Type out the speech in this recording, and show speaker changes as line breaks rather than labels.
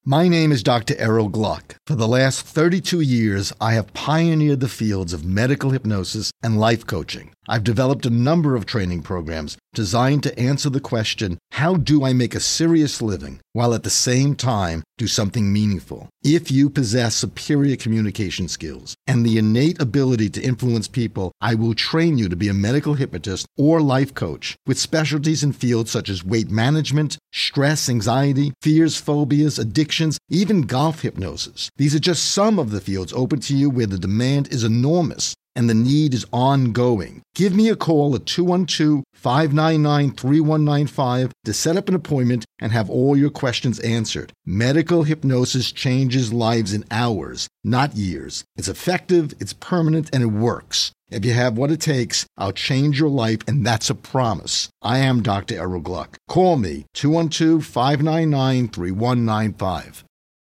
My name is Dr. Errol Gluck. For the last 32 years, I have pioneered the fields of medical hypnosis and life coaching. I've developed a number of training programs designed to answer the question, how do I make a serious living while at the same time do something meaningful? If you possess superior communication skills and the innate ability to influence people, I will train you to be a medical hypnotist or life coach with specialties in fields such as weight management, stress, anxiety, fears, phobias, addictions, even golf hypnosis. These are just some of the fields open to you where the demand is enormous and the need is ongoing. Give me a call at 212-599-3195 to set up an appointment and have all your questions answered. Medical hypnosis changes lives in hours, not years. It's effective, it's permanent, and it works. If you have what it takes, I'll change your life, and that's a promise. I am Dr. Errol Gluck. Call me, 212-599-3195.